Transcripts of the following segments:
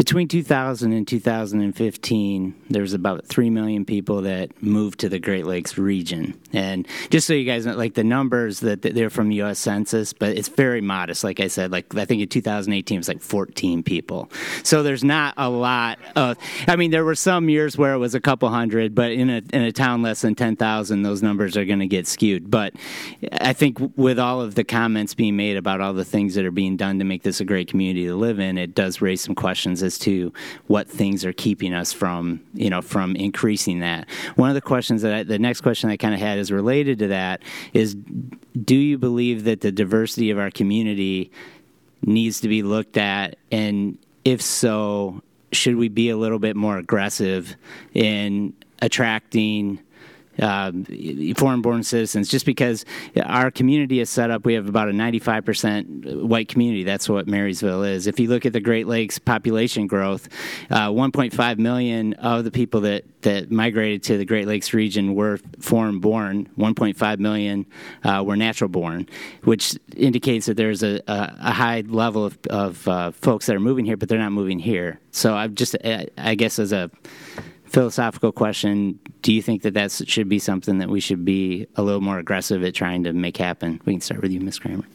Between 2000 and 2015, there was about 3 million people that moved to the Great Lakes region. And just so you guys know, like the numbers that they're from the U.S. Census, but it's very modest. Like I said, like I think in 2018 it was like 14 people. So there's not a lot of. I mean, there were some years where it was a couple hundred, but in a town less than 10,000, those numbers are going to get skewed. But I think with all of the comments being made about all the things that are being done to make this a great community to live in, it does raise some questions as to what things are keeping us from increasing that. One of the questions the next question I kind of had is related to that is, do you believe that the diversity of our community needs to be looked at? And if so, should we be a little bit more aggressive in attracting foreign-born citizens? Just because our community is set up, we have about a 95% white community. That's what Marysville is. If you look at the Great Lakes population growth, 1.5 million of the people that migrated to the Great Lakes region were foreign-born. 1.5 million were natural-born, which indicates that there's a high level of folks that are moving here, but they're not moving here. So I guess as a philosophical question, do you think that should be something that we should be a little more aggressive at trying to make happen? We can start with you, Ms. Kramer.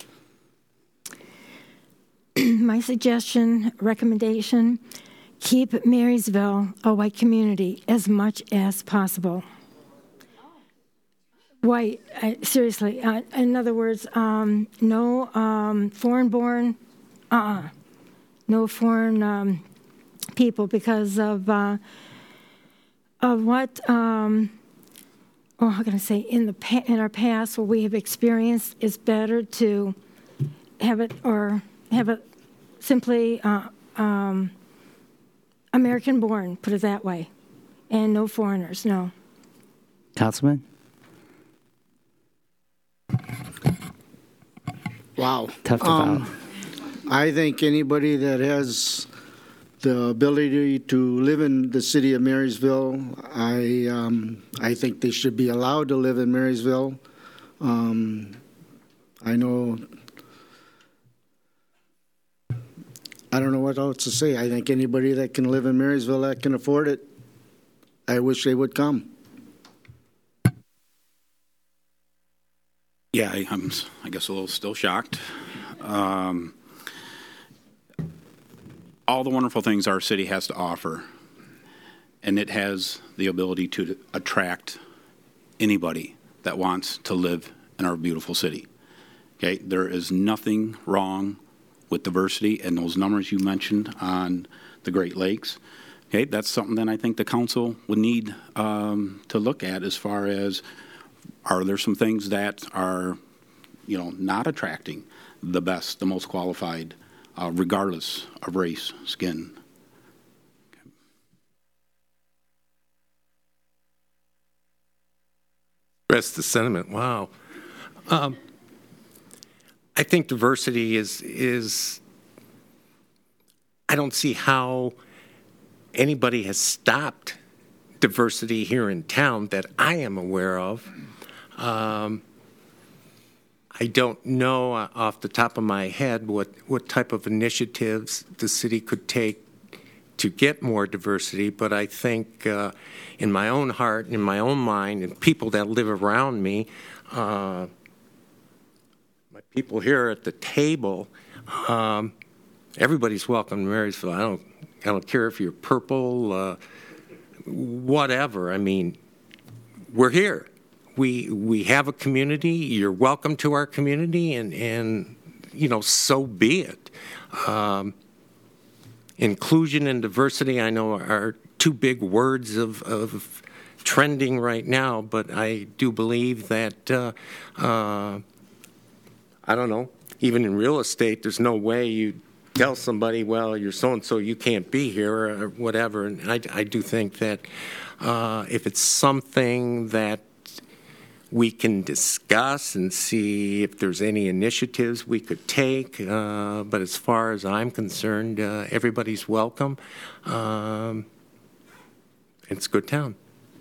My recommendation, keep Marysville a white community as much as possible. White, seriously. In other words, no foreign-born, no foreign people because of what, how can I say, in our past, what we have experienced, is better to have it simply American-born, put it that way, and no foreigners, no. Councilman? Wow. Tough to follow. I think anybody that has the ability to live in the city of Marysville, I think they should be allowed to live in Marysville. I don't know what else to say. I think anybody that can live in Marysville that can afford it, I wish they would come. Yeah, I'm, I guess, a little still shocked. All the wonderful things our city has to offer, and it has the ability to attract anybody that wants to live in our beautiful city. Okay, there is nothing wrong with diversity, and those numbers you mentioned on the Great Lakes. Okay, that's something that I think the council would need to look at as far as, are there some things that are, not attracting the best, the most qualified, regardless of race, skin. Okay. Rest the sentiment. Wow. I think diversity is. I don't see how anybody has stopped diversity here in town that I am aware of. I don't know off the top of my head what type of initiatives the city could take to get more diversity, but I think in my own heart, in my own mind, and people that live around me, my people here at the table, everybody's welcome to Marysville. I don't care if you're purple, whatever. I mean, we're here. We have a community. You're welcome to our community, and so be it. Inclusion and diversity, I know, are two big words of trending right now, but I do believe that I don't know. Even in real estate, there's no way you tell somebody, well, you're so-and-so, you can't be here, or whatever. And I do think that if it's something that we can discuss and see if there's any initiatives we could take. But as far as I'm concerned, everybody's welcome. It's a good town.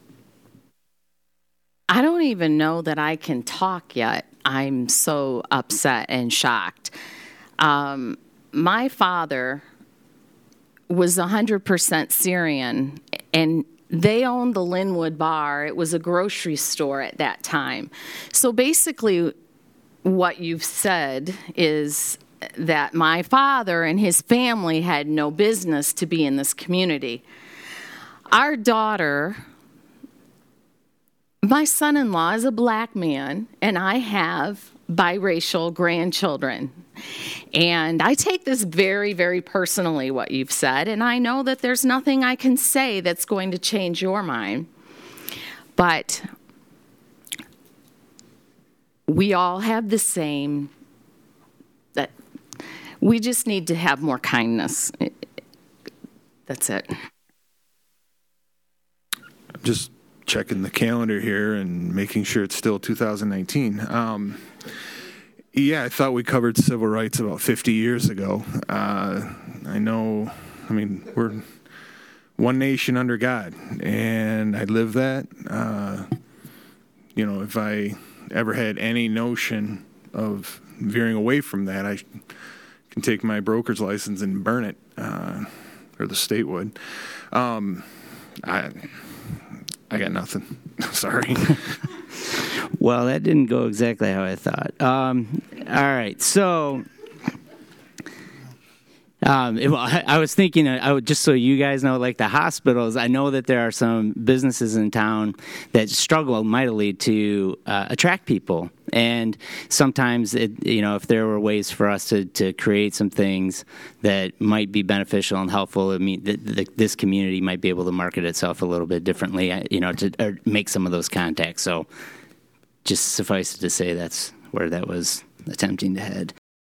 I don't even know that I can talk yet. I'm so upset and shocked. My father was 100% Syrian, and they owned the Linwood Bar. It was a grocery store at that time. So basically, what you've said is that my father and his family had no business to be in this community. Our daughter, my son-in-law is a black man, and I have biracial grandchildren. And I take this very, very personally, what you've said, and I know that there's nothing I can say that's going to change your mind. But we all have the same, that we just need to have more kindness. That's it. Just checking the calendar here and making sure it's still 2019. Yeah, I thought we covered civil rights about 50 years ago. We're one nation under God, and I live that. If I ever had any notion of veering away from that, I can take my broker's license and burn it, or the state would. I got nothing. Sorry. Well, that didn't go exactly how I thought. All right, so I was thinking, just so you guys know, like the hospitals, I know that there are some businesses in town that struggle mightily to attract people. And sometimes, if there were ways for us to create some things that might be beneficial and helpful, this community might be able to market itself a little bit differently, or make some of those contacts. So just suffice it to say that's where that was attempting to head.